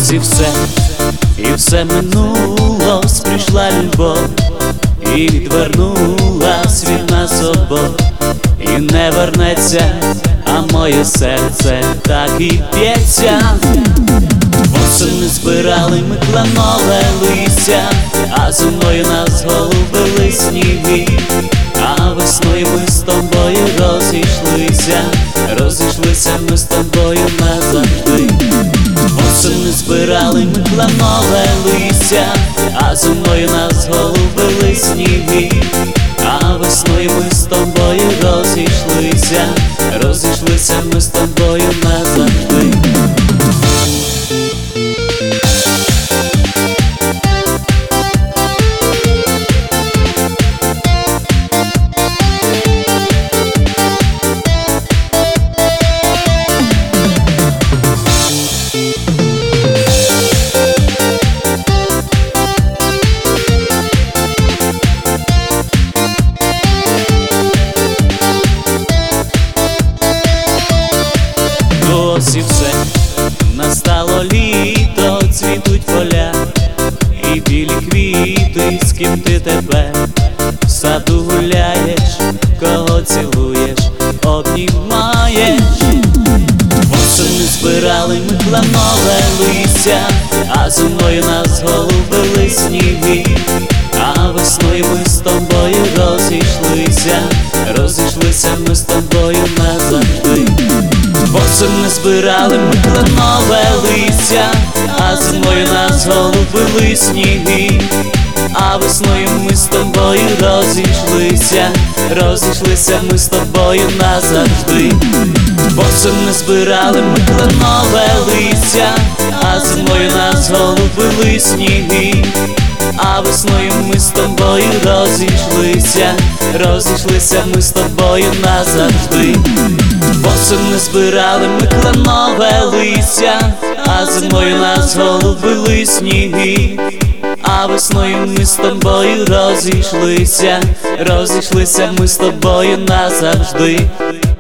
Ось і все минулось, прийшла любов і відвернулась від нас обох, і не вернеться, а моє серце так і б'ється. Восени збирали ми кленове листя, а зимою нас голубили сніги, а весною ми з тобою розійшлися ми з тобою назавжди. Восени збирали ми кленове листя, а зимою нас голубили сніги, а весною ми з тобою розійшлися ми з тобою назавжди. Ось і все, настало літо, цвітуть поля, і білі квіти, з ким ти тепер в саду гуляєш, кого цілуєш, обнімаєш. Восени збирали ми кленове листя, а зимою нас голубили сніги, а весною ми з тобою розійшлися ми з тобою назавжди. Восени збирали ми кленове листя, а зимою нас голубили сніги, а весною ми з тобою розійшлися ми з тобою назавжди. Восени збирали ми кленове листя, а зимою нас голубили сніги, а весною ми з тобою розійшлися ми з тобою назавжди. Восени збирали ми кленове листя, а зимою нас голубили сніги, а весною ми з тобою розійшлися ми з тобою назавжди.